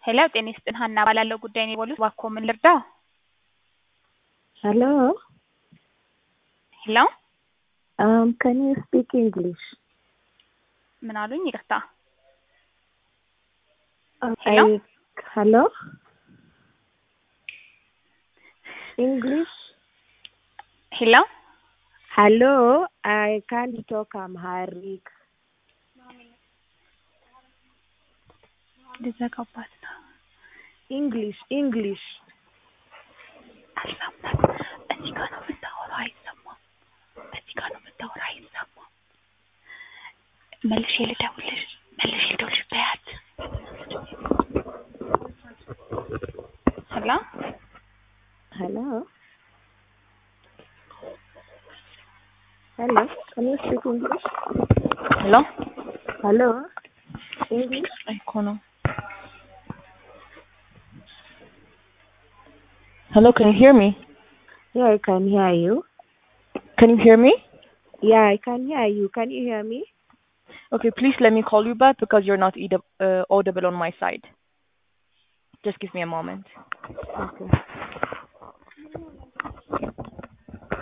ሄሎ ጤና ይስጥልኝ ሀና እባላለሁ ጉዳይ ነው የደወሉት እባክዎ ምን ልርዳዎ? Hello. ሄሎ Can you speak English? ምን አሉኝ? ይቅርታ። I ሄሎ hello. English. ሄሎ Hello. I can't talk Amharic. ልዘጋባት ነው። English. አልሰማም። እዚህ ጋር ነው የምታወራው አይሰማም። እዚህ ጋር ነው የምታወራው አይሰማም። መልሼ ልደውልልሽ በያት። ሄሎ Hello. Hello. Can you speak English? ሄሎ Hello. English. እኮ ነው። Hello, can you hear me? Yeah, I can hear you. Can you hear me? Yeah, I can hear you. Can you hear me? Okay, please let me call you back because you're not audible on my side. Just give me a moment. Okay.